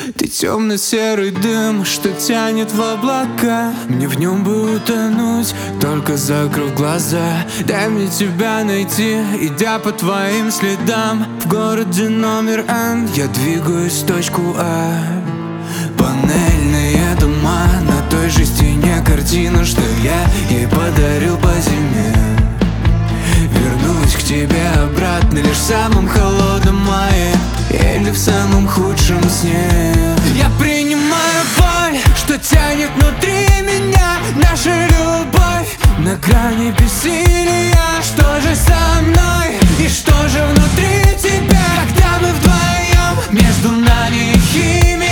Ты темно-серый дым, что тянет в облака. Мне в нем бы утонуть, только закрыв глаза. Дай мне тебя найти, идя по твоим следам. В городе номер N я двигаюсь в точку А. Панельные дома, на той же стене картина, что я ей подарил по зиме. Вернусь к тебе обратно лишь в самом холодном мае или в самом худшем сне. Я принимаю боль, что тянет внутри меня. Наша любовь на грани бессилия. Что же со мной и что же внутри тебя, когда мы вдвоем, между нами химия.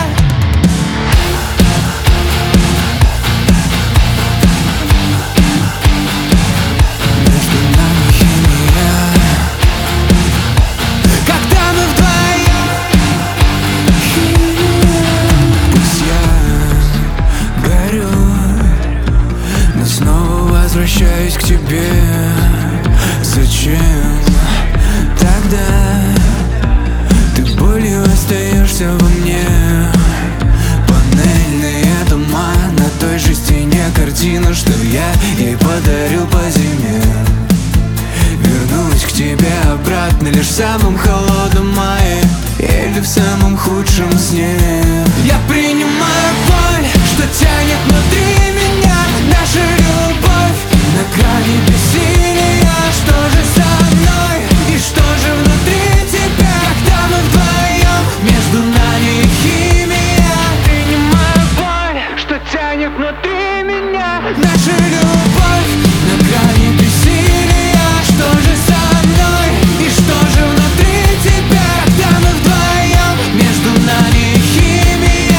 Возвращаюсь к тебе. Зачем тогда ты болью остаешься во мне? Панельные дома, на той же стене картина, что я ей подарил по зиме. Вернусь к тебе обратно лишь в самом холодном мае или в самом худшем сне. Я принимаю боль, что тянет внутри меня. Наша любовь на грани бессилия. Что же со мной и что же внутри тебя, когда мы вдвоем, между нами химия. Принимаю боль, что тянет внутри меня. Наша любовь на грани бессилия. Что же со мной и что же внутри тебя, когда мы вдвоем, между нами химия.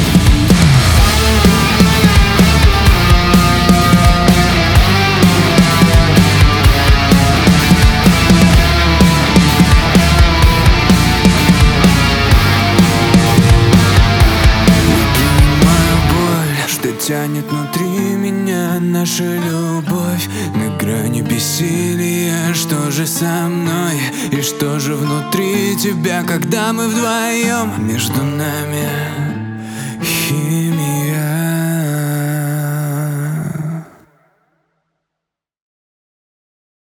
Тянет внутри меня наша любовь на грани бессилия. Что же со мной и что же внутри тебя, когда мы вдвоем, между нами химия.